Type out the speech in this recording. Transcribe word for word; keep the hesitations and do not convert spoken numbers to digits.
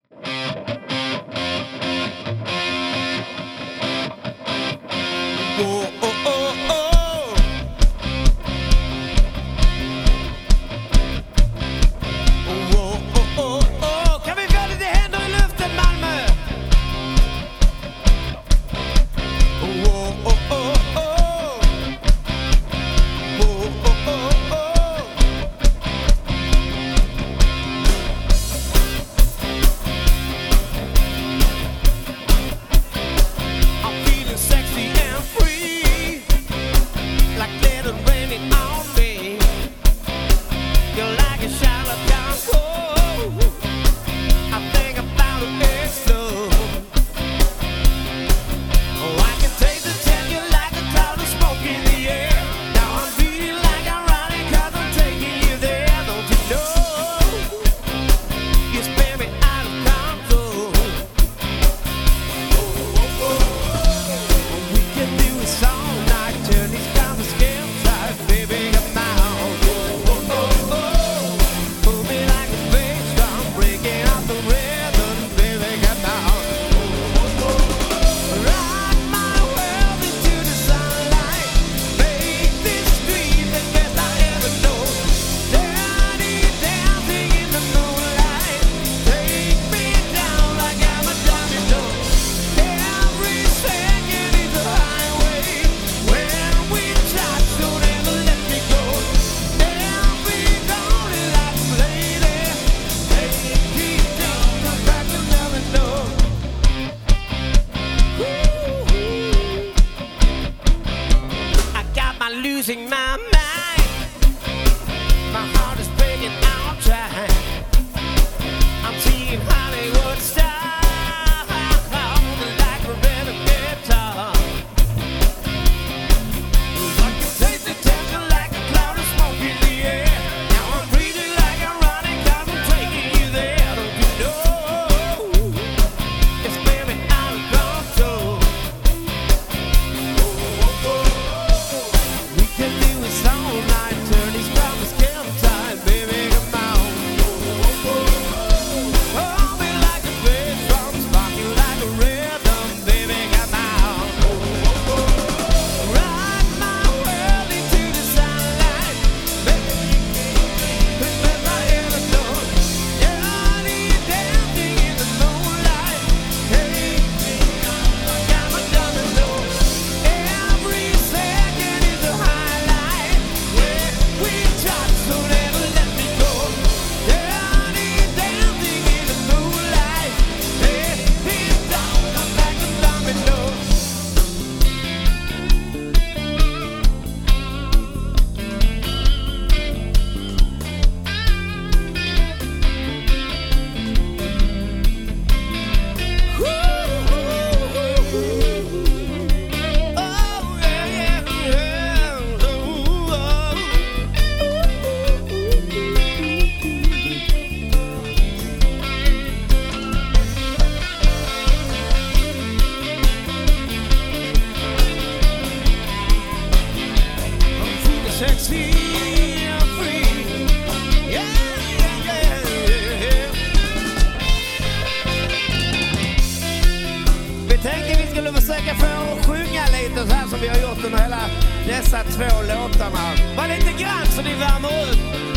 Losing my mind, my heart is breaking all time. I'm seeing Hollywood stars like a red guitar. I can taste the tension like a cloud of smoke in the air. Now I'm breathing like I'm running, 'cause I'm taking you there. Don't you know it's baby out of control? All night, turn these promises kill time, baby, come on. Hold me like a bass drum, spark you like a rhythm, baby, come on. Rock my world into the sunlight, baby, let my head alone. Yeah, you're dancing in the moonlight. Hey, got my diamond low. Every second is a highlight. We touch, so never let me go. Dirty dancing in the moonlight. Hey, please don't come back and let me know. Oh, yeah, yeah, yeah. Ooh, oh. I'm feeling sexy and free. Yeah, yeah, yeah, yeah. Vi tänkte vi skulle försöka få sjunga lite så här som vi har gjort under hela dessa två låtarna. Bara lite grann så ni värmer upp.